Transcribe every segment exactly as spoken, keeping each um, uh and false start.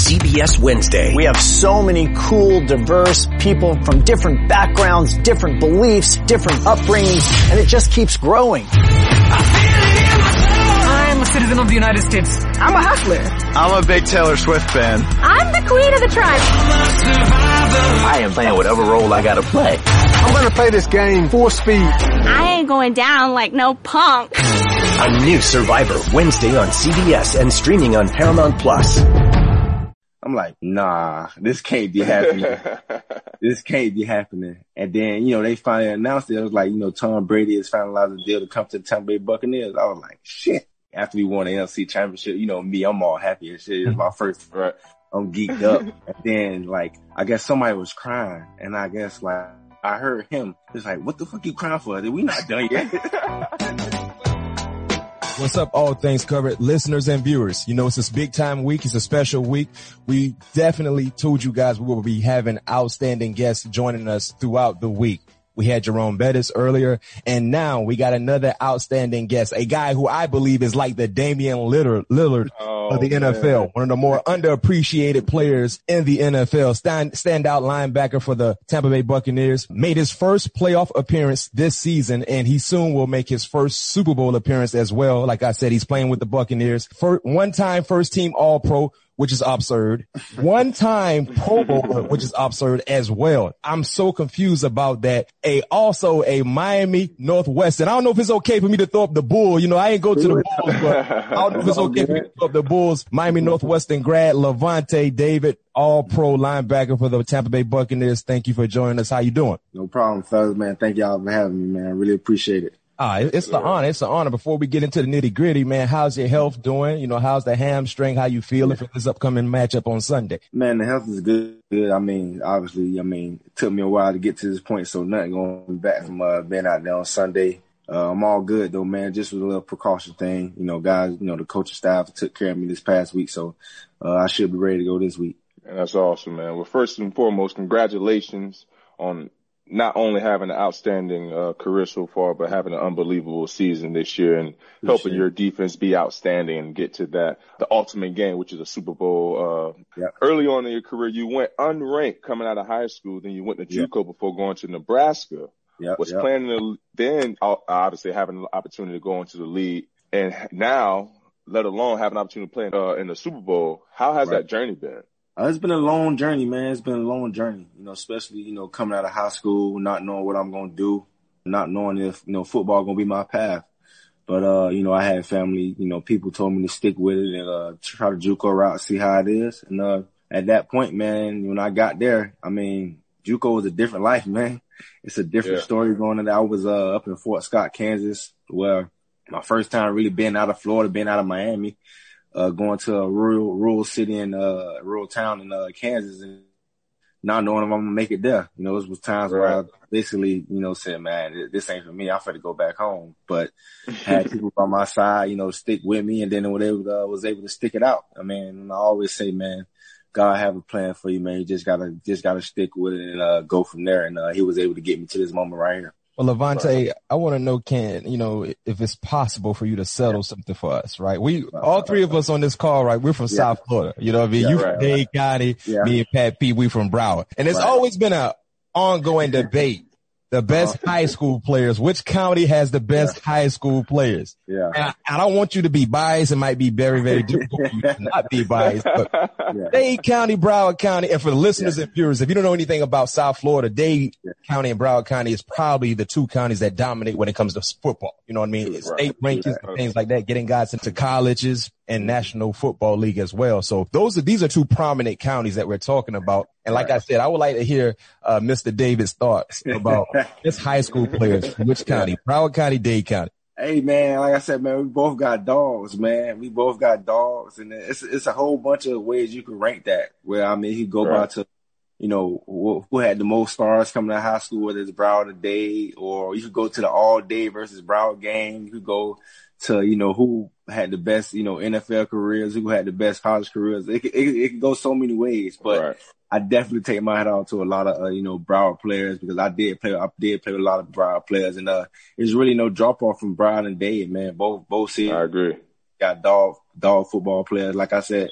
C B S Wednesday. We have so many cool, diverse people from different backgrounds, different beliefs, different upbringings, and it just keeps growing. I'm a citizen of the United States. I'm a hustler. I'm a big Taylor Swift fan. I'm the queen of the tribe. I am playing whatever role I gotta play. I'm gonna play this game full speed. I ain't going down like no punk. A new Survivor Wednesday on C B S and streaming on Paramount Plus. I'm like, nah, this can't be happening. This can't be happening. And then, you know, they finally announced it. It was like, you know, Tom Brady has finalized a deal to come to the Tampa Bay Buccaneers. I was like, shit. After we won the N F C Championship, you know, me, I'm all happy and shit. It's my first, right? I'm geeked up. And then, like, I guess somebody was crying. And I guess, like, I heard him. It's like, what the fuck you crying for? We not done yet. What's up, All Things Covered listeners and viewers? You know, it's this big time week. It's a special week. We definitely told you guys we will be having outstanding guests joining us throughout the week. We had Jerome Bettis earlier, and now we got another outstanding guest, a guy who I believe is like the Damian Lillard, Lillard oh, of the man. N F L, one of the more underappreciated players in the N F L, stand, standout linebacker for the Tampa Bay Buccaneers, made his first playoff appearance this season, and he soon will make his first Super Bowl appearance as well. Like I said, he's playing with the Buccaneers. For one-time first-team All-Pro, which is absurd. One-time Pro Bowler, which is absurd as well. I'm so confused about that. A also a Miami Northwestern. I don't know if it's okay for me to throw up the Bull. You know, I ain't go to the Bulls, but I don't know if it's okay for me to throw up the Bulls. Miami Northwestern grad Lavonte David, all-pro linebacker for the Tampa Bay Buccaneers. Thank you for joining us. How you doing? No problem, fellas, man. Thank y'all for having me, man. I really appreciate it. Ah, it's the honor. It's an honor. Before we get into the nitty gritty, man, how's your health doing? You know, how's the hamstring? How you feeling for this upcoming matchup on Sunday? Man, the health is good. Good. I mean, obviously, I mean, it took me a while to get to this point, so nothing going to be back from uh, being out there on Sunday. Uh, I'm all good though, man. Just with a little precaution thing. You know, guys, you know, the coaching staff took care of me this past week, so uh, I should be ready to go this week. And that's awesome, man. Well, first and foremost, congratulations on not only having an outstanding uh, career so far, but having an unbelievable season this year and For helping sure. your defense be outstanding and get to that, the ultimate game, which is a Super Bowl. Uh, yep. Early on in your career, you went unranked coming out of high school. Then you went to JUCO yep. before going to Nebraska. Yep, was yep. planning to then obviously having an opportunity to go into the league. And now, let alone have an opportunity to play uh, in the Super Bowl. How has right. that journey been? Uh, it's been a long journey, man. It's been a long journey, you know, especially, you know, coming out of high school, not knowing what I'm going to do, not knowing if, you know, football going to be my path. But, uh, you know, I had family, you know, people told me to stick with it and, uh, try the JUCO route, see how it is. And, uh, at that point, man, when I got there, I mean, JUCO was a different life, man. It's a different yeah. story going on. I was, uh, up in Fort Scott, Kansas, where my first time really being out of Florida, being out of Miami. Uh, going to a rural, rural city in, uh, rural town in, uh, Kansas and not knowing if I'm going to make it there. You know, it was times right. where I basically, you know, said, man, this ain't for me. I'm finna go back home. But had people by my side, you know, stick with me and then whatever, uh, was able to stick it out. I mean, I always say, man, God have a plan for you, man. You just gotta, just gotta stick with it and, uh, go from there. And, uh, he was able to get me to this moment right here. Well, Lavonte, I want to know, Ken, you know, if it's possible for you to settle something for us, right? We, all three of us on this call, right? We're from yeah. South Florida. You know what I mean? Yeah, you right, from Dade right. County, yeah. me and Pat P, we from Broward. And it's right. always been a ongoing debate. The best uh-huh. high school players. Which county has the best yeah. high school players? Yeah. And I, I don't want you to be biased. It might be very, very difficult for you to not be biased. But yeah. Dade County, Broward County, and for the listeners yeah. and viewers, if you don't know anything about South Florida, Dade yeah. County and Broward County is probably the two counties that dominate when it comes to football. You know what I mean? Right. State rankings right. and things like that, getting guys into colleges and National Football League as well. So those are, these are two prominent counties that we're talking about. And like I said, I would like to hear, uh, Mister David's thoughts about this high school players. Which county? Broward County, Dade County. Hey, man, like I said, man, we both got dogs, man. We both got dogs. And it's, it's a whole bunch of ways you can rank that. Where, I mean, you go right. by to, you know, who, who had the most stars coming out of high school, whether it's Broward or Dade, or you could go to the all Dade versus Broward game. You could go to, you know, who had the best, you know, N F L careers, who had the best college careers. It, it, it can go so many ways, but right. I definitely take my hat off to a lot of, uh, you know, Broward players because I did play, I did play with a lot of Broward players and, uh, there's really no drop off from Broward and Dade, man. Both, both cities. I agree. Got dog, dog football players. Like I said,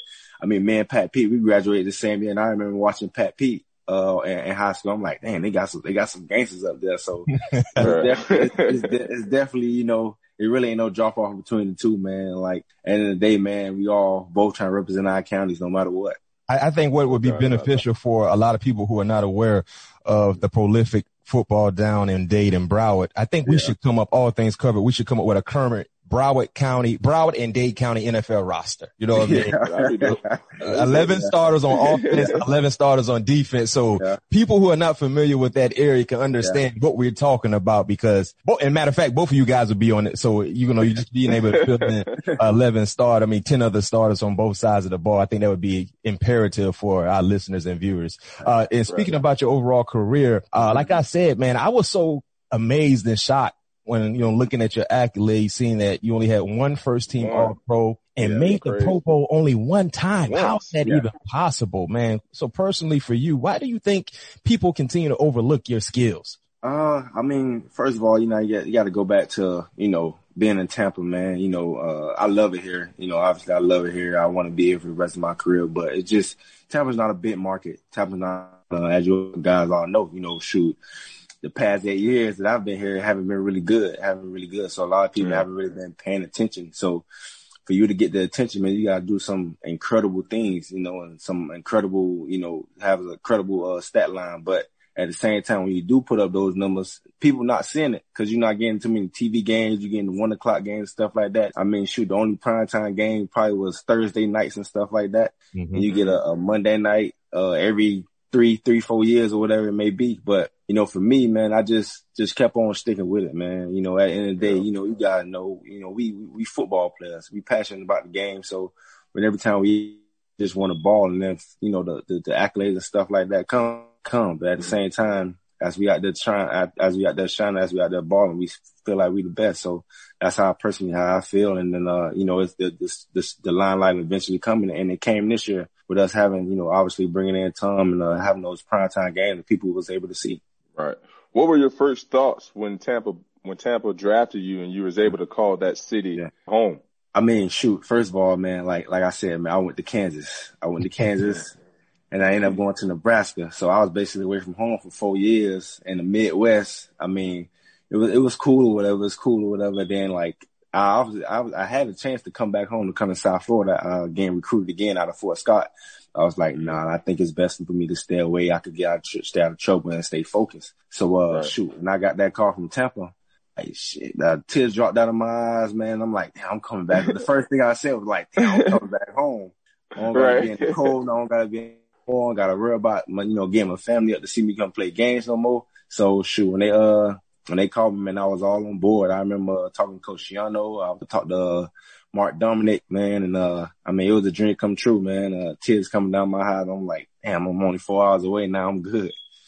I mean, me and Pat Pete, we graduated the same year, and I remember watching Pat Pete uh in, in high school. I'm like, damn, they got some, they got some gangsters up there. So it's, definitely, it's, it's, it's definitely, you know, it really ain't no drop off between the two, man. Like, at the end of the day, man, we all both trying to represent our counties no matter what. I, I think what would be beneficial for a lot of people who are not aware of the prolific football down in Dade and Broward, I think we yeah. should come up, all things covered, we should come up with a current Broward County, Broward and Dade County N F L roster. You know what I mean? Yeah. eleven starters on offense, eleven starters on defense. So yeah. people who are not familiar with that area can understand yeah. what we're talking about because, and matter of fact, both of you guys will be on it. So, you know, you just being able to fill in eleven starters, I mean, ten other starters on both sides of the ball. I think that would be imperative for our listeners and viewers. Uh, and speaking right. about your overall career, uh, like I said, man, I was so amazed and shocked when, you know, looking at your accolades, seeing that you only had one first team yeah. All-Pro and yeah, made the crazy. Pro Bowl only one time. Once. How is that yeah. even possible, man? So personally for you, why do you think people continue to overlook your skills? Uh, I mean, first of all, you know, you got, you got to go back to, you know, being in Tampa, man. You know, uh, I love it here. You know, obviously I love it here. I want to be here for the rest of my career, but it's just, Tampa's not a big market. Tampa's not, uh, as you guys all know, you know, shoot. The past eight years that I've been here haven't been really good, haven't been really good. So a lot of people mm-hmm. haven't really been paying attention. So for you to get the attention, man, you got to do some incredible things, you know, and some incredible, you know, have a credible uh, stat line. But at the same time, when you do put up those numbers, people not seeing it because you're not getting too many T V games. You're getting the one o'clock games, stuff like that. I mean, shoot, the only primetime game probably was Thursday nights and stuff like that. Mm-hmm. And you get a, a Monday night uh, every three, three, four years or whatever it may be. But, you know, for me, man, I just, just kept on sticking with it, man. You know, at the end of the day, you know, you gotta know, you know, we, we, we football players. We passionate about the game. So when every time we just want to ball and then, you know, the, the, the accolades and stuff like that come, come. But at the same time, as we out there trying, as we out there shining, as we out there balling, we feel like we the best. So that's how personally, how I feel. And then, uh, you know, it's the, this, this, the limelight eventually coming, and it came this year with us having, you know, obviously bringing in Tom and uh, having those primetime games that people was able to see. Right. What were your first thoughts when Tampa, when Tampa drafted you and you was able to call that city yeah. home? I mean, shoot, first of all, man, like, like I said, man, I went to Kansas. I went to Kansas. And I ended up going to Nebraska. So I was basically away from home for four years in the Midwest. I mean, it was, it was cool or whatever. It was cool or whatever. Then like, I was, I was, I had a chance to come back home to come to South Florida, uh, getting recruited again out of Fort Scott. I was like, nah, I think it's best for me to stay away. I could get out, stay out of trouble and stay focused. So, uh, right. shoot. And I got that call from Tampa. Like, shit, the tears dropped out of my eyes, man. I'm like, damn, I'm coming back. But the first thing I said was like, damn, I'm coming back home. I don't gotta right. be in the cold. I don't gotta be in I got to worry about, my, you know, getting my family up to see me come play games no more. So, shoot, when they, uh, when they called me, man, I was all on board. I remember talking to Coach Shiano. I talked to uh, Mark Dominic, man. And, uh, I mean, it was a dream come true, man. Uh, tears coming down my eyes. I'm like, damn, I'm only four hours away now. I'm good.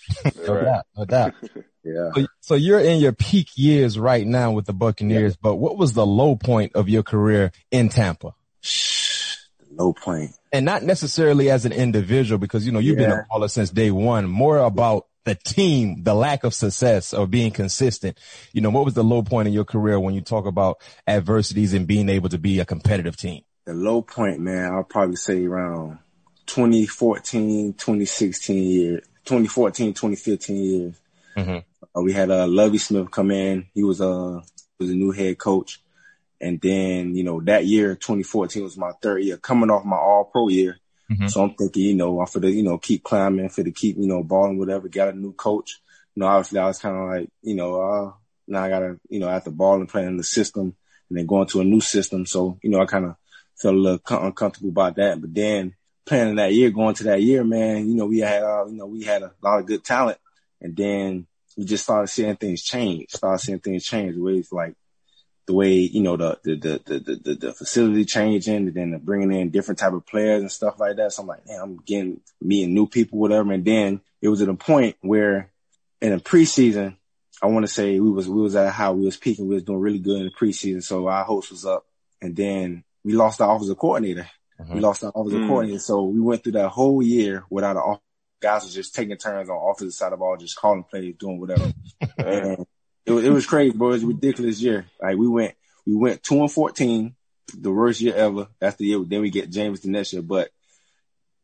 No doubt, no doubt. Yeah. So, so you're in your peak years right now with the Buccaneers, yeah. but what was the low point of your career in Tampa? The low point. And not necessarily as an individual, because, you know, you've yeah. been a baller since day one, more about the team, the lack of success or being consistent. You know, what was the low point in your career when you talk about adversities and being able to be a competitive team? The low point, man, I'll probably say around twenty fourteen, twenty sixteen years, twenty fourteen, twenty fifteen years. Mm-hmm. Uh, we had uh, Lovie Smith come in. He was, uh, was a new head coach. And then, you know, that year, twenty fourteen was my third year coming off my all pro year. Mm-hmm. So I'm thinking, you know, I'm for the, you know, keep climbing, for the keep, you know, balling, whatever, got a new coach. You know, obviously I was kind of like, you know, uh, now I gotta, you know, after balling, playing in the system and then going to a new system. So, you know, I kind of felt a little uncomfortable about that. But then playing in that year, going to that year, man, you know, we had, uh, you know, we had a lot of good talent. And then we just started seeing things change, started seeing things change. Ways like, the way, you know, the, the, the, the, the, the facility changing and then bringing in different type of players and stuff like that. So I'm like, man, I'm getting meeting new people, whatever. And then it was at a point where in the preseason, I want to say we was, we was at how we was peaking. We was doing really good in the preseason. So our host was up and then we lost our offensive coordinator. Mm-hmm. We lost our offensive mm. coordinator. So we went through that whole year without an guys was just taking turns on offensive side of the ball, just calling plays, doing whatever. And It was, it was crazy, bro. It was a ridiculous year. Like we went, we went two and fourteen, the worst year ever. That's the year. Then we get James the next year. But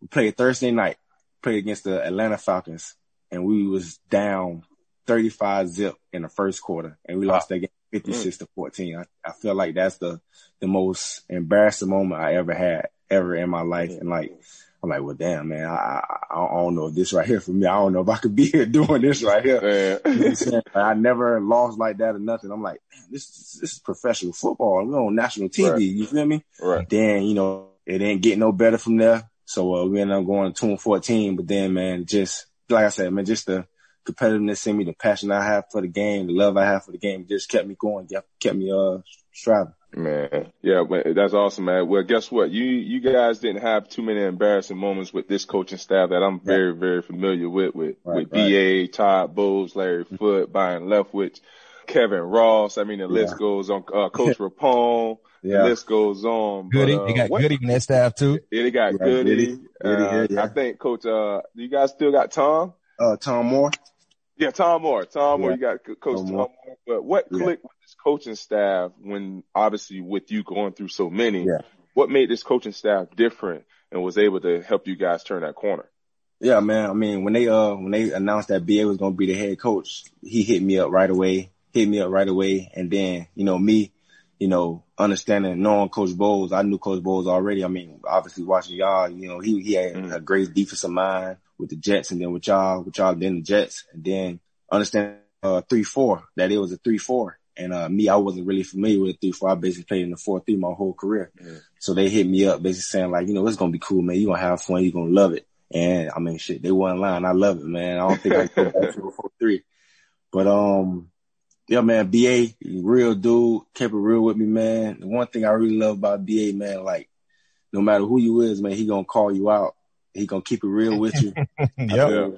we played Thursday night, played against the Atlanta Falcons, and we was down thirty-five zip in the first quarter, and we lost that game fifty-six to fourteen. I, I feel like that's the, the most embarrassing moment I ever had, ever in my life. And like, I'm like, well, damn, man, I, I, I don't know if this right here for me. I don't know if I could be here doing this right here. You know what I'm saying? I never lost like that or nothing. I'm like, this, this is professional football. We're on national T V. Right. You feel me? Right. Then, you know, it didn't get no better from there. So, uh, we ended up going two and fourteen. But then, man, just, like I said, man, just the competitiveness in me, the passion I have for the game, the love I have for the game just kept me going, kept me, uh, striving. Man, yeah, that's awesome, man. Well, guess what? You you guys didn't have too many embarrassing moments with this coaching staff that I'm very, yeah. very familiar with, with, right, with right. B A, Todd Bowles, Larry mm-hmm. Foote, Byron Leftwich, Kevin Ross. I mean, the yeah. list goes on. Uh, Coach Rapone. Yeah. The list goes on. Goody. But, uh, they got what, Goody in that staff too. Yeah, they got yeah, Goody. Goody. Goody uh, yeah. I think Coach, uh, you guys still got Tom? Uh, Tom Moore. Yeah, Tom Moore. Tom Moore, yeah. you got Coach Tom, Tom Moore. Moore. But what yeah. clicked with this coaching staff when, obviously, with you going through so many, yeah. what made this coaching staff different and was able to help you guys turn that corner? Yeah, man. I mean, when they uh when they announced that B A was going to be the head coach, he hit me up right away, hit me up right away. And then, you know, me, you know, understanding, knowing Coach Bowles, I knew Coach Bowles already. I mean, obviously watching y'all, you know, he, he had mm. a great defensive mind with the Jets, and then with y'all, with y'all, then the Jets, and then understand uh three four, that it was a three four. And uh me, I wasn't really familiar with three four. I basically played in the four three my whole career. Yeah. So they hit me up basically saying like, you know, it's gonna be cool, man. You're gonna have fun, you're gonna love it. And I mean shit, they wasn't lying. I love it, man. I don't think I could go back to a four three. But um yeah, man, B A, real dude, kept it real with me, man. The one thing I really love about B A, man, like no matter who you is, man, he gonna call you out. He gonna keep it real with you. Yep.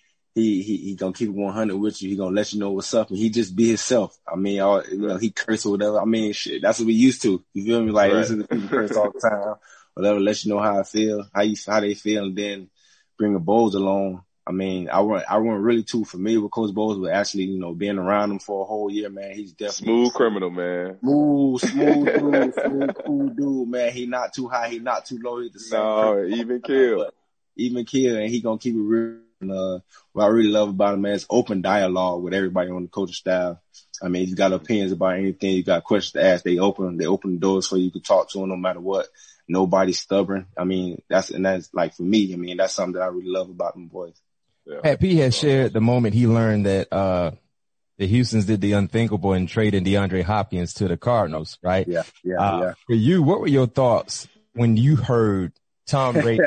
He, he, he gonna keep it one hundred with you. He gonna let you know what's up, and he just be himself. I mean, all, you know, he curse or whatever. I mean, shit, that's what we used to. You feel me? Like, right. listen to people curse all the time. Whatever, let you know how I feel, how you, how they feel, and then bring the Bowles along. I mean, I weren't, I wasn't really too familiar with Coach Bowles, but actually, you know, being around him for a whole year, man, he's definitely smooth criminal, man. Smooth, smooth dude, smooth, cool dude, man. He not too high, he not too low. He's the same. No, even kill. Even kill, and he gonna keep it real. And, uh, what I really love about him, man, is open dialogue with everybody on the coaching staff. I mean, you got opinions about anything, you got questions to ask, they open, they open the doors for you to talk to them no matter what. Nobody's stubborn. I mean, that's, and that's like for me, I mean, that's something that I really love about them boys. Yeah. Pat P has shared the moment he learned that, uh, the Houstons did the unthinkable and traded DeAndre Hopkins to the Cardinals, right? Yeah, yeah, uh, yeah. For you, what were your thoughts when you heard Tom Brady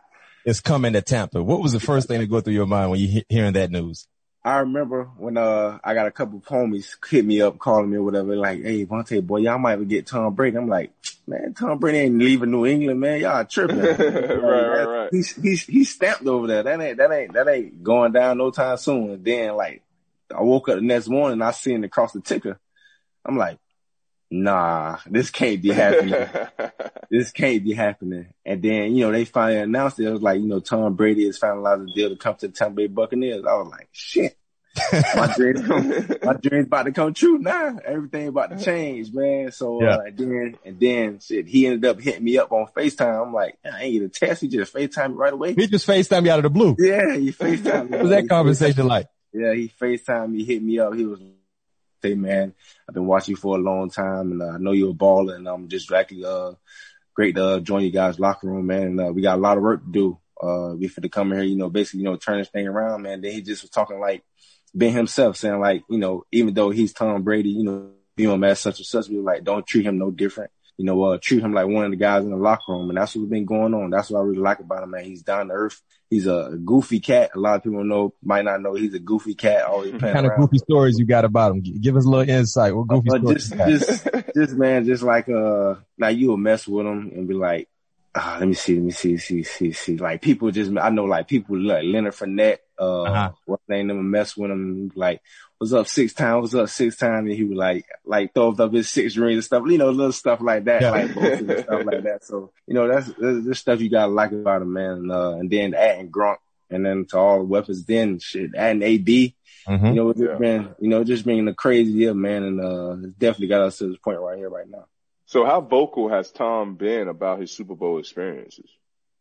is coming to Tampa? What was the first thing to go through your mind when you he- hearing that news? I remember when uh I got a couple of homies hit me up, calling me or whatever, like, hey, Vontae, boy, y'all might get Tom Brady. I'm like, man, Tom Brady ain't leaving New England, man. Y'all tripping. right, right, right. He's he's he's stamped over there. That ain't that ain't that ain't going down no time soon. And then like I woke up the next morning, I seen it across the ticker. I'm like, nah, this can't be happening. This can't be happening. And then, you know, they finally announced it. It was like, you know, Tom Brady has finalized the deal to come to the Tampa Bay Buccaneers. I was like, shit. my dreams, my dreams about to come true now. Everything about to change, man. So, yeah. uh, and then, and then, shit, he ended up hitting me up on FaceTime. I'm like, I ain't get a test. He just FaceTime me right away. He just FaceTime you out of the blue. Yeah, he FaceTime me. What was that conversation like? Yeah, he FaceTime me, hit me up. He was, hey, man, I've been watching you for a long time, and uh, I know you're a baller, and I'm just actually uh, great to uh, join you guys' locker room, man. And uh, we got a lot of work to do. Uh, we finna come here, you know, basically, you know, turn this thing around, man. Then he just was talking like being himself, saying like, you know, even though he's Tom Brady, you know, view him as such and such, we were like, don't treat him no different. You know, uh, treat him like one of the guys in the locker room. And that's what's been going on. That's what I really like about him, man. He's down to earth. He's a goofy cat. A lot of people know, might not know he's a goofy cat. Always playing What kind around. of goofy stories you got about him? Give us a little insight. What goofy uh, stories just, just, just, man, just like, uh, now you will mess with him and be like, ah, let me see, let me see, see, see, see. Like people just, I know like people like Leonard Fournette, uh, uh-huh. what name them mess with him, like, what's up six times, what's up six times, and he would like, like throws up his six rings and stuff, you know, little stuff like that, yeah. like and stuff like that. So, you know, that's, that's, that's stuff you gotta like about him, man. And, uh, and then adding Gronk, and then to all the weapons, then shit, adding A B, mm-hmm. you know, it's yeah. been, you know, just being a crazy year, man, and, uh, it's definitely got us to this point right here, right now. So how vocal has Tom been about his Super Bowl experiences?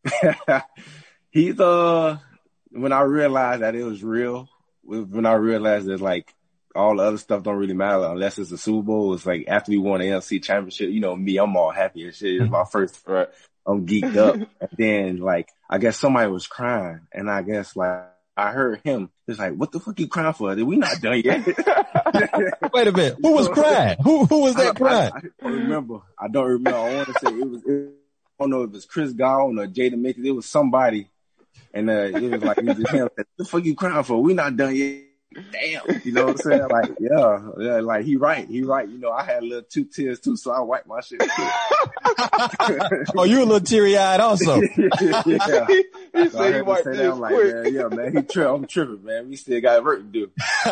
He's uh when I realized that it was real, when I realized that like all the other stuff don't really matter unless it's a Super Bowl. It's like after we won the N F C Championship, you know me, I'm all happy and shit. It's my first, right? I'm geeked up. And then like I guess somebody was crying, and I guess like I heard him. It's like, what the fuck you crying for? We not done yet. Wait a minute, who was crying? Who who was that I, crying? I, I don't remember. I don't remember. I want to say it was. It, I don't know if it was Chris Gowan or Jada Mickens. It was somebody. And uh, it was like, it was him. What the fuck you crying for? We not done yet. Damn. You know what I'm saying? Like, yeah, yeah, like he right. He right. You know, I had a little two tears too, so I wiped my shit too. Oh, you a little teary eyed also. Yeah. He, he So said he wiped his I'm like, quick. man, yeah, man, he tri- I'm tripping, man. We still got work to do.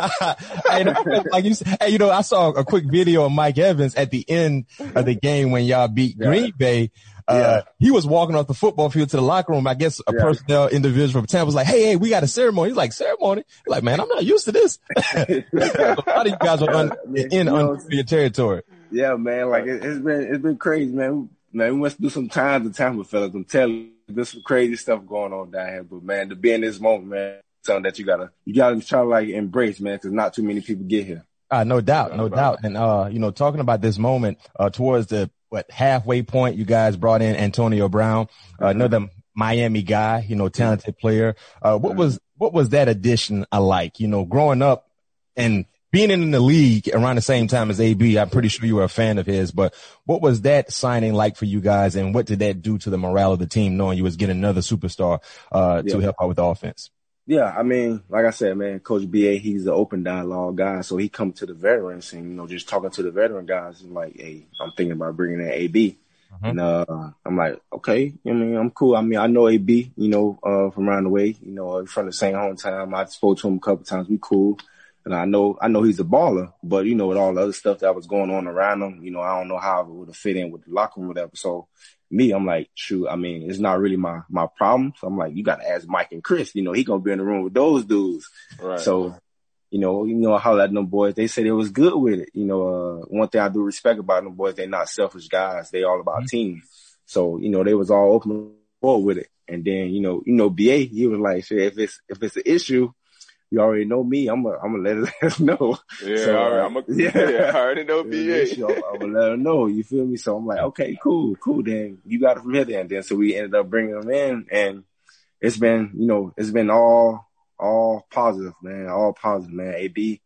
Hey, like you said, hey, you know, I saw a quick video of Mike Evans at the end of the game when y'all beat Yeah. Green Bay. Uh, Yeah. he was walking off the football field to the locker room. I guess a Yeah. personnel individual from Tampa was like, hey, hey, we got a ceremony. He's like, ceremony? He's like, man, I'm not used to this. A lot of you guys are un- Yeah, in you know, unfamiliar territory. Yeah, man. Like it, it's been, it's been crazy, man. Man, we must do some times in Tampa, fellas. I'm telling you, there's some crazy stuff going on down here. But man, to be in this moment, man, something that you gotta, you gotta try to like embrace, man, because not too many people get here. Uh, no doubt, no doubt. And, uh, you know, talking about this moment, uh, towards the, what, halfway point, you guys brought in Antonio Brown, uh, another Miami guy, you know, talented player. Uh, what was, what was that addition like? You know, growing up and being in the league around the same time as A B, I'm pretty sure you were a fan of his, but what was that signing like for you guys, and what did that do to the morale of the team, knowing you was getting another superstar, uh, Yeah. to help out with the offense? Yeah, I mean, like I said, man, Coach B A, he's an open dialogue guy. So he come to the veterans and, you know, just talking to the veteran guys and like, hey, I'm thinking about bringing in A B. Mm-hmm. And uh, I'm like, okay, I mean, I'm cool. I mean, I know A B, you know, uh, from around the way, you know, from the same hometown. I spoke to him a couple times. We cool. And I know, I know he's a baller, but you know, with all the other stuff that was going on around him, you know, I don't know how it would have fit in with the locker room or whatever. So me, I'm like, shoot, I mean, it's not really my, my problem. So I'm like, you got to ask Mike and Chris, you know, he going to be in the room with those dudes. Right. So, you know, you know how that them boys, they said it was good with it. You know, uh, one thing I do respect about them boys, they're not selfish guys. They all about mm-hmm. team. So, you know, they was all open forward with it. And then, you know, you know, B A, he was like, shit, if it's, if it's an issue, you already know me. I'm gonna, I'm gonna let us know. Yeah, so, all right. I'm a, yeah. yeah, I already know B A. I'm gonna let her know. You feel me? So I'm like, okay, cool, cool. Then you got it from here. Then, then so we ended up bringing them in, and it's been, you know, it's been all, all positive, man. All positive, man. A B,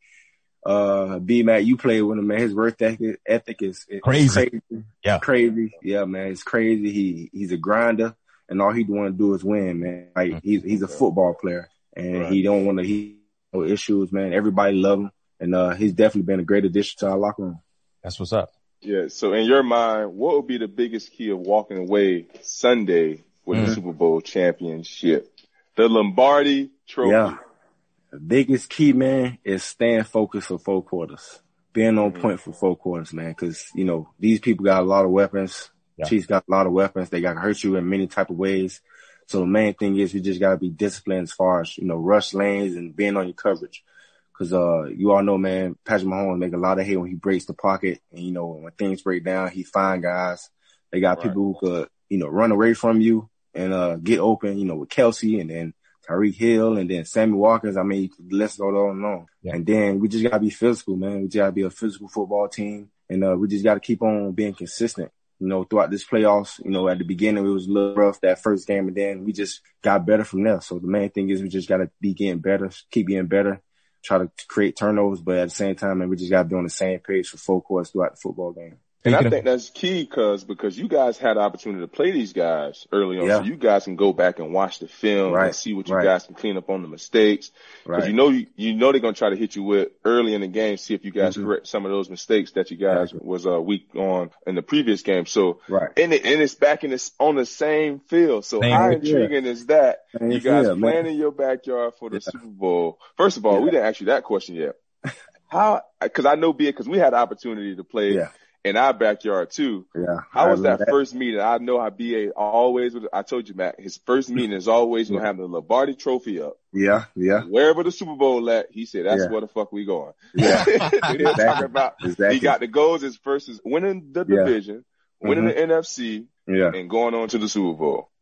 uh, B Mac, you played with him, man. His work ethic, ethic is, is crazy. crazy. Yeah, crazy. Yeah, man. It's crazy. He, he's a grinder, and all he want to do is win, man. Like mm-hmm. he's, he's a football player. And right. he don't want to, he no issues, man. Everybody love him. And, uh, he's definitely been a great addition to our locker room. That's what's up. Yeah. So in your mind, what would be the biggest key of walking away Sunday with mm-hmm. the Super Bowl championship? The Lombardi Trophy. Yeah. The biggest key, man, is staying focused for four quarters. Being on mm-hmm. point for four quarters, man. Cause, you know, these people got a lot of weapons. Yeah. Chiefs got a lot of weapons. They got to hurt you in many type of ways. So the main thing is we just got to be disciplined as far as, you know, rush lanes and being on your coverage. Cause, uh, you all know, man, Patrick Mahomes make a lot of hay when he breaks the pocket. And, you know, when things break down, he find guys. They got right. people who could, you know, run away from you and, uh, get open, you know, with Kelsey and then Tyreek Hill and then Sammy Watkins. I mean, let's go on and on. Yeah. And then we just got to be physical, man. We just got to be a physical football team. And, uh, we just got to keep on being consistent. You know, throughout this playoffs, you know, at the beginning it was a little rough that first game, and then we just got better from there. So the main thing is we just got to be getting better, keep getting better, try to create turnovers, but at the same time, man, we just got to be on the same page for four quarters throughout the football game. And I think that's key, cuz because you guys had the opportunity to play these guys early on, yeah. so you guys can go back and watch the film right. and see what you right. guys can clean up on the mistakes. Because right. you know you, you know they're gonna try to hit you with early in the game, see if you guys mm-hmm. correct some of those mistakes that you guys right. was uh, weak on in the previous game. So right. and it, and it's back in this on the same field. So same how intriguing yeah. is that? Same you guys field, playing man. in your backyard for the yeah. Super Bowl. First of all, yeah. we didn't ask you that question yet. How? Because I know B A because we had the opportunity to play. Yeah. in our backyard too. Yeah. How was that, that first meeting? I know how B A always was, I told you, Matt, his first meeting is always going to have the Lombardi Trophy up. Yeah, yeah. Wherever the Super Bowl at, he said, that's yeah. where the fuck we going. Yeah. we didn't exactly. talk about, exactly. he got the goals as first as winning the division, yeah. winning mm-hmm. the N F C, yeah. and going on to the Super Bowl.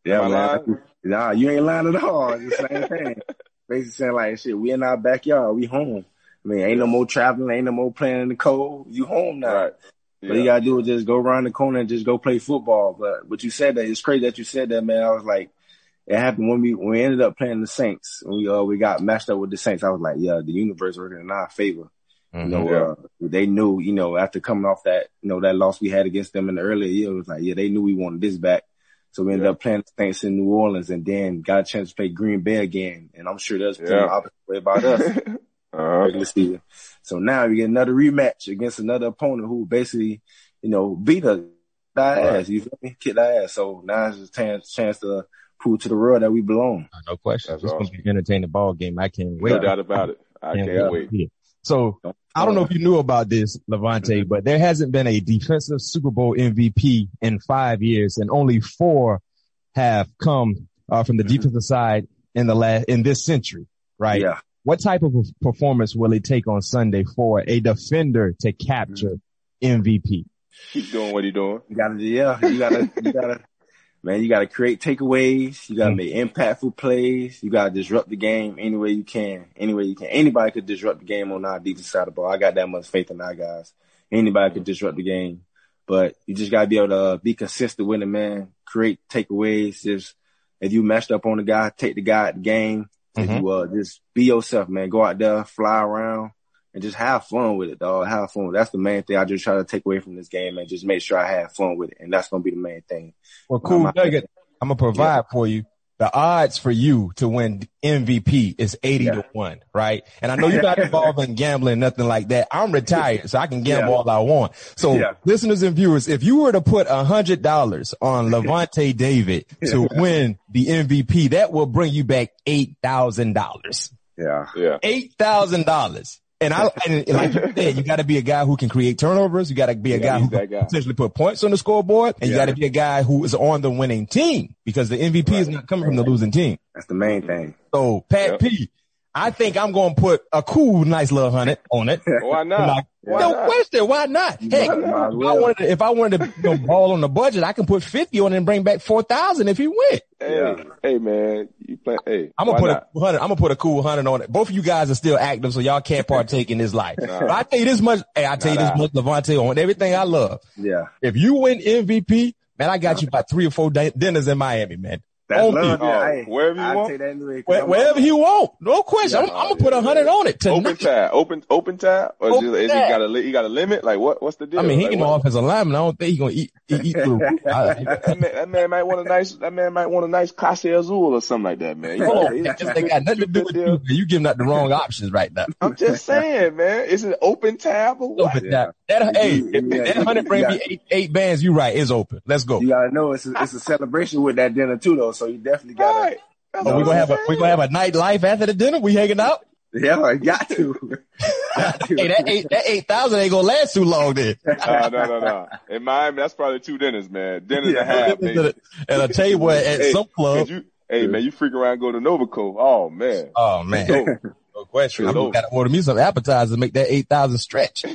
Yeah, Am I man. lying? Nah, you ain't lying at all. It's the same thing. Basically saying like, shit, we in our backyard. We home. I mean, ain't no more traveling. Ain't no more playing in the cold. You home now. Right. Yeah. What you gotta do is just go around the corner and just go play football. But but you said that, it's crazy that you said that, man. I was like, it happened when we when we ended up playing the Saints. When we uh we got matched up with the Saints. I was like, yeah, the universe working in our favor. Mm-hmm. You know, Yeah. uh, they knew, you know, after coming off that, you know, that loss we had against them in the earlier year, it was like, yeah, they knew we wanted this back. So we ended Yeah. up playing the Saints in New Orleans, and then got a chance to play Green Bay again. And I'm sure that's feeling Yeah. the opposite way about us. uh-huh. Regular season. So now we get another rematch against another opponent who basically, you know, beat us, our Right. ass. You feel me? Kick our ass. So now it's a chance, chance to prove to the world that we belong. No question. That's It's awesome. going to be an entertaining ball game. I can't wait. No doubt about it. I Can't can't wait. wait. So I don't know if you knew about this, Levante, Mm-hmm. but there hasn't been a defensive Super Bowl M V P in five years, and only four have come uh, from the Mm-hmm. defensive side in the last in this century, right? Yeah. What type of performance will it take on Sunday for a defender to capture M V P? Keep doing what he doing. You gotta, yeah, you gotta, you gotta, man, you gotta create takeaways. You gotta Mm. make impactful plays. You gotta disrupt the game any way you can. Any way you can. Anybody could disrupt the game on our defensive side of the ball. I got that much faith in our guys. Anybody could disrupt the game, but you just gotta be able to be consistent with it, man. Create takeaways. Just if you matched up on the guy, take the guy at the game. If Mhm. you uh, just be yourself, man. Go out there, fly around, and just have fun with it, dog. Have fun. That's the main thing I just try to take away from this game, and just make sure I have fun with it, and that's gonna be the main thing. Well, cool Um, nugget. I'm gonna provide for you. The odds for you to win M V P is eighty Yeah. to one, right? And I know you're not involved in gambling, nothing like that. I'm retired, so I can gamble Yeah. all I want. So Yeah. listeners and viewers, if you were to put a hundred dollars on Levante David to win the M V P, that will bring you back eight thousand dollars. Yeah. Yeah. Eight thousand dollars. And I, and like you said, you got to be a guy who can create turnovers. You got to be a Yeah, guy he's who can that guy. potentially put points on the scoreboard, and you Yeah. got to be a guy who is on the winning team, because the M V P is not coming from the losing team. That's the main thing. So Pat Yep. P, I think I'm going to put a cool, nice little hundred on it. Why not? Like, Why no not? question. Why not? Heck, Might- might as if I well. wanted to, if I wanted to, you know, ball on the budget, I can put fifty on it and bring back four thousand if he win. Hey, Yeah. hey, man, you play. Hey, I'm gonna why put not? a hundred. I'm gonna put a cool hundred on it. Both of you guys are still active, so y'all can't partake in this life. Nah. But I tell you this much. Hey, I tell you Nah, this nah. much, Levante, on everything I love. Yeah. If you win M V P, man, I got you about three or four di- dinners in Miami, man. That's On love. me. Yeah. Oh, Hey, wherever you I'll want. take that anyway, 'cause Where, I'm- wherever you want, no question. I'm, Yeah, I'm gonna put a hundred on it tonight. Open tab, open, open tab, or Open just, is he tab. got a, li- he got a limit? Like what? What's the deal? I mean, he like, can what- off his alignment. I don't think he's gonna eat eat, eat through the roof. I- that, man, that man might want a nice. That man might want a nice Casa Azul or something like that, man. You Hold know, on, he- that just ain't got nothing to do with you. Man. You giving out the wrong options right now. I'm just saying, man. Is it open tab or what? Open that. That hey, Yeah, if yeah, that hundred bring yeah. me eight eight bands, you right? It's open. Let's go. You gotta know it's a, it's a celebration with that dinner too, though. So you definitely gotta. Right. That's Oh, what we gonna I'm have a saying. we gonna have a nightlife after the dinner. We hanging out. Yeah, you got to. got to. Hey, that eight that eight thousand ain't gonna last too long then. Uh, no, no, no. In Miami, that's probably two dinners, man. Dinner and a Yeah. half, baby. At a table at Hey, some club. Hey, you, hey, man, you freak around, go to Novaco. Oh man. Oh man, So, no question. It's I'm over. gonna order me some appetizers to make that eight thousand stretch.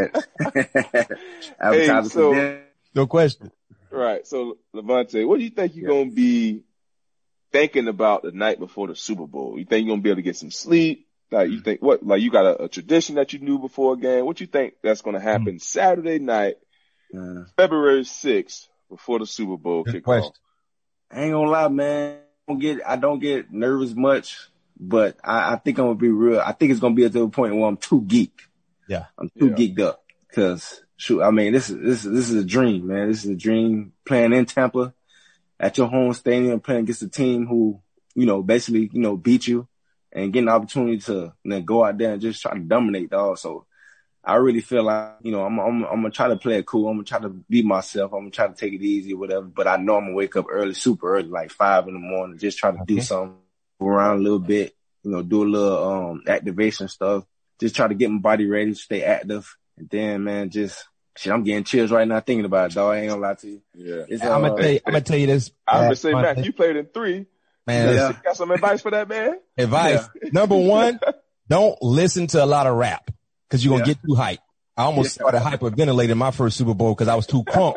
Advertising so- for dinner. No question. right. So, Levante, what do you think you're gonna be thinking about the night before the Super Bowl? You think you're gonna be able to get some sleep? Like, you think what? Like, you got a, a tradition that you knew before a game. What you think that's gonna happen Mm. Saturday night, Uh, February sixth, before the Super Bowl Good kickoff? question. I ain't gonna lie, man. I don't get I don't get nervous much, but I, I think I'm gonna be real. I think it's gonna be at the point where I'm too geek. Yeah. I'm too Yeah. geeked up because shoot, I mean this is this is this is a dream, man. This is a dream playing in Tampa at your home stadium, playing against a team who you know basically you know beat you and getting the opportunity to you know, go out there and just try to dominate, dog. So I really feel like you know I'm I'm I'm gonna try to play it cool. I'm gonna try to be myself. I'm gonna try to take it easy, or whatever. But I know I'm gonna wake up early, super early, like five in the morning, just try to do Okay. something, go around a little bit, you know, do a little um activation stuff. Just try to get my body ready, stay active, and then man, just shit. I'm getting chills right now thinking about it, dog. I ain't gonna lie to you. Yeah. It's, I'm uh, gonna tell you. I'm gonna tell you this. I'm uh, gonna say, Monte. Mac, you played in three. Man, Yeah. You got some advice for that, man? advice. Number one, don't listen to a lot of rap because you're gonna Yeah. get too hyped. I almost Yeah. started hyperventilating my first Super Bowl because I was too crunk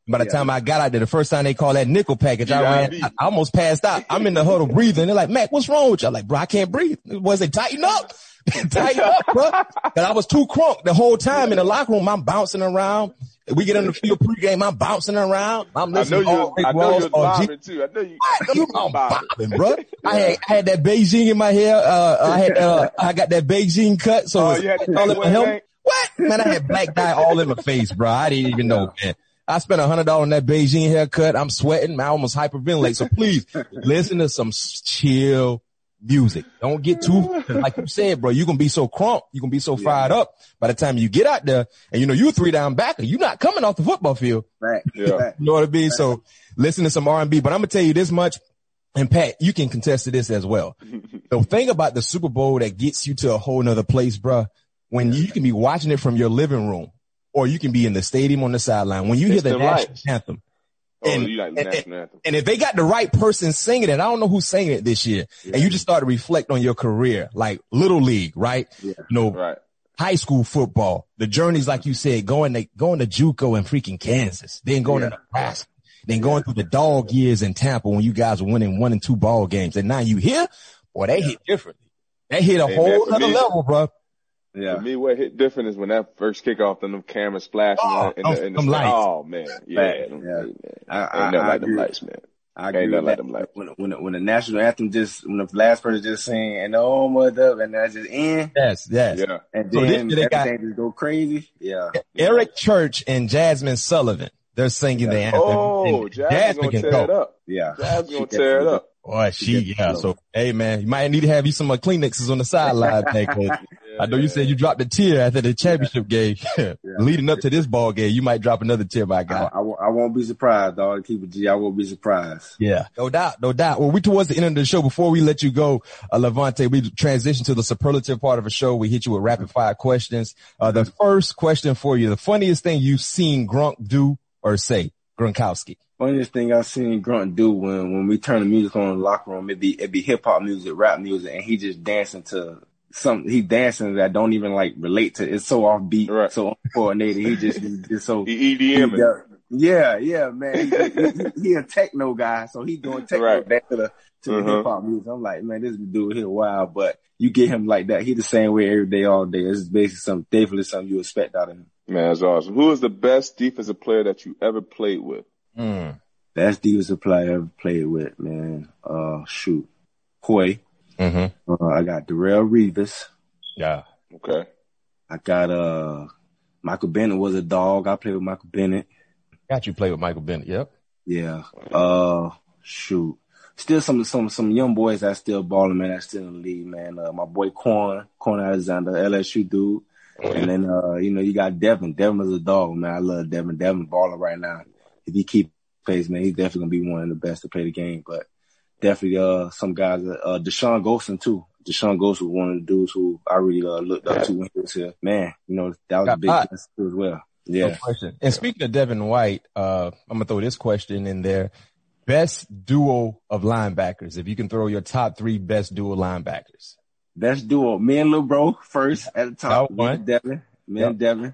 By the Yeah. time I got out there, the first time they called that nickel package, I ran, I almost passed out. I'm in the huddle breathing. They're like, Mac, what's wrong with you? I'm like, bro, I can't breathe. Was it tighten up? Tighten up, bro. Cause I was too crunk the whole time in the locker room. I'm bouncing around. We get in the field pregame. I'm bouncing around. I'm I know listening to you. all Rick I know Ross you're or G- bobbing too. I know you. What? You know I'm bobbing. bobbing, bro. I had, I had that Beijing in my hair. Uh, I had, uh, I got that Beijing cut. So Oh, it's you had the all in my penguin helmet. thing? What? Man, I had black dye all in my face, bro. I didn't even know, man. I spent a hundred dollars on that Beijing haircut. I'm sweating. I almost hyperventilate. So please listen to some chill music. Don't get too, like you said, bro, you're going to be so crunk. You're going to be so fired up by the time you get out there. And you know, you a three down backer. You're not coming off the football field. Right. Yeah. You know what I mean? So listen to some R and B, but I'm going to tell you this much. And Pat, you can contest to this as well. The thing about the Super Bowl that gets you to a whole nother place, bro, when you can be watching it from your living room or you can be in the stadium on the sideline, when you It's hear the the national lights. anthem. Oh, And, you like the and, national and, anthem? and if they got the right person singing it, I don't know who's singing it this year. Yeah. And you just start to reflect on your career, like little league, right? Yeah. You know, Right. high school football, the journeys, like you said, going to, going to JUCO in freaking Kansas, then going Yeah. to Nebraska, then going through the dog years in Tampa when you guys were winning one and two ball games. And now you here, boy, they hit differently. They hit a Hey, whole man, for other me- level, bro. Yeah. For me, what hit different is when that first kickoff, then them cameras flashing Oh, in the, in the, in the them lights. Oh man, yeah, Right. them, Yeah. hey, man. I- Ain't I- nothing I like them agree. lights, man. I agree Ain't with nothing like that. them lights. When, when, when the national anthem just, when the last person just sing and the home up and that just end, Yes, yes. Yeah. and So this then year they got- everything just go crazy. Yeah. Eric Church and Jasmine Sullivan, they're singing the anthem. Oh, And Jasmine's gonna can tear go. it up. Yeah. Jasmine's She gonna tear it definitely- up. Boy, she, gets yeah. slow. So, hey, man, you might need to have you some uh, Kleenexes on the sideline, man, 'cause I know you said you dropped a tear after the championship game. Leading up to this ball game, you might drop another tear, my I, guy. I, won't- I won't be surprised, dog. Keep it G. I won't be surprised. Yeah, no doubt, no doubt. Well, we towards the end of the show. Before we let you go, uh, Levante, we transition to the superlative part of the show. We hit you with rapid fire questions. Uh, the first question for you, the funniest thing you've seen Grunk do or say, Gronkowski. Funniest thing I've seen Grunt do when, when we turn the music on in the locker room, it'd be, it'd be hip hop music, rap music, and he just dancing to some, he dancing that don't even like relate to, it's so offbeat, Right. so uncoordinated. He just, he's just so, He E D M. yeah, yeah, yeah, man. He, he, he, he a techno guy, so he doing techno Right. back to the, to the Uh-huh. hip hop music. I'm like, man, this dude here wild, but you get him like that. He the same way every day, all day. It's basically something, definitely something you expect out of him. Man, that's awesome. Who is the best defensive player that you ever played with? Mm. Best defensive player I ever played with, man. Uh, shoot. Hoy. Mm-hmm. Uh, I got Darrell Revis. Yeah. Okay. I got, uh, Michael Bennett was a dog. I played with Michael Bennett. Got you play with Michael Bennett. Yep. Yeah. Uh, shoot. Still some, some, some young boys that still balling, man. That's still in the league, man. Uh, my boy Quan, Quan Alexander, L S U dude. And then, uh, you know, you got Devin. Devin is a dog, man. I love Devin. Devin balling right now. If he keep pace, man, he's definitely gonna be one of the best to play the game. But definitely, uh, some guys, uh, Deshaun Golson too. Deshaun Golson was one of the dudes who I really uh, looked up to when he was here. Man, you know, that was Got a big hot. difference too as well. No Yeah. question. And speaking of Devin White, uh, I'm gonna throw this question in there. Best duo of linebackers. If you can throw your top three best duo linebackers. Best duo, me and Lil Bro first at the top. That Me one. and Devin. Me Yep. and Devin.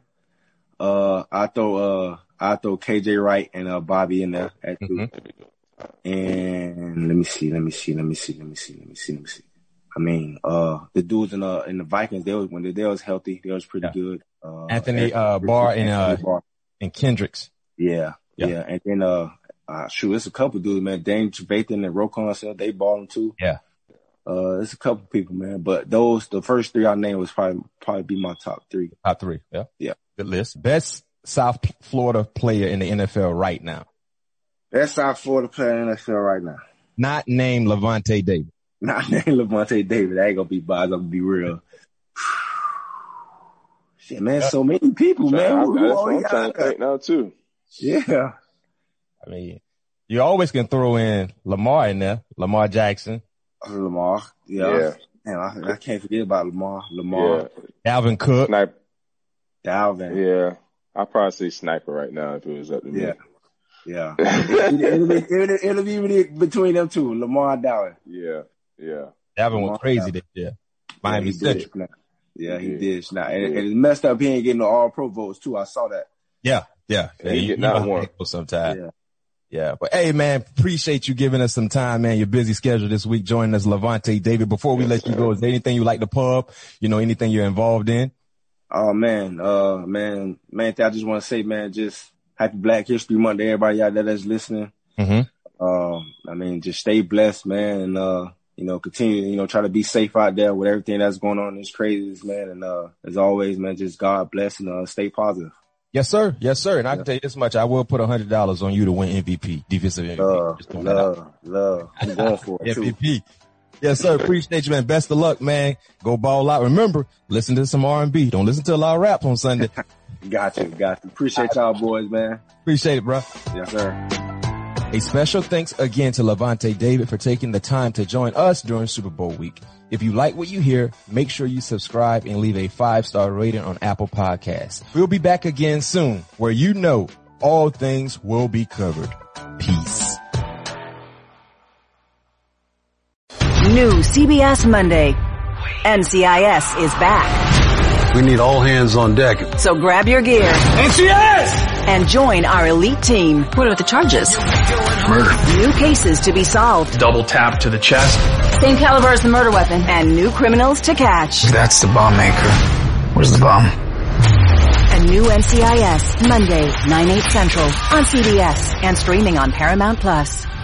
Uh, I throw, uh, I throw K J Wright and, uh, Bobby in there at two. Mm-hmm. And let me see, let me see, let me see, let me see, let me see, let me see. I mean, uh, the dudes in the, in the Vikings, they was, when they, they was healthy, they was pretty Yeah. good. Uh, Anthony, uh, Barr and, uh, Anthony Barr. and Kendricks. Yeah, Yeah. yeah. And then, uh, uh, shoot, it's a couple dudes, man. Dane Trevathan and Rokon said they balling too. Yeah. Uh, it's a couple people, man. But those, the first three I named was probably, probably be my top three. Top three. Yeah. Yeah. Good list. Best South Florida player in the N F L right now. Best South Florida player in the N F L right now. Not named Levante David. Not named Levante David. I ain't gonna be biased. I'm gonna be real. Shit, man, so many people, man. I, Who, that's who what all I'm trying to y'all? think now too. Yeah. I mean, you always can throw in Lamar in there. Lamar Jackson. Lamar. Yeah. Yeah. Man, I, I can't forget about Lamar. Lamar. Yeah. Dalvin Cook. Sniper. Dalvin. Yeah. I'd probably say sniper right now if it was up to me. Yeah. Yeah. it, it'll, be, it'll, it'll be really between them two, Lamar and Dalvin. Yeah. Yeah. Dalvin Lamar was crazy Dalvin. this year. Yeah, Miami he Central. did. Yeah, he He did. Nah, He and, did. and it's messed up. He ain't getting no all pro votes too. I saw that. Yeah. Yeah. And he you, getting you that know one. Sometimes. Yeah. Yeah. But hey, man, appreciate you giving us some time, man. Your busy schedule this week joining us, Lavonte David. Before we Yes, let you sir. go, is there anything you like to pub? You know, anything you're involved in? Oh man, uh, man, man, I just want to say, man, just happy Black History Month to everybody out there that's listening. Mm-hmm. Um, I mean, just stay blessed, man, and uh, you know, continue, you know, try to be safe out there with everything that's going on in this craziness, man. And uh, as always, man, just God bless and uh, stay positive. Yes, sir. Yes, sir. And I Yeah. can tell you this much. I will put a hundred dollars on you to win M V P, defensive M V P. Love, Just throwing that out. love, love. I'm going for it M V too. P. Yes, sir. Appreciate you, man. Best of luck, man. Go ball out. Remember, listen to some R and B. Don't listen to a lot of rap on Sunday. Got you, got you. Appreciate y'all boys, man. Appreciate it, bro. Yes, sir. A special thanks again to Lavonte David for taking the time to join us during Super Bowl week. If you like what you hear, make sure you subscribe and leave a five-star rating on Apple Podcasts. We'll be back again soon, where you know all things will be covered. Peace. New C B S Monday. N C I S is back. We need all hands on deck. So grab your gear. N C I S! And join our elite team. What about the charges? Murder. New cases to be solved. Double tap to the chest. Same caliber as the murder weapon. And new criminals to catch. That's the bomb maker. Where's the bomb? A new N C I S Monday, nine, eight central on C B S and streaming on Paramount Plus.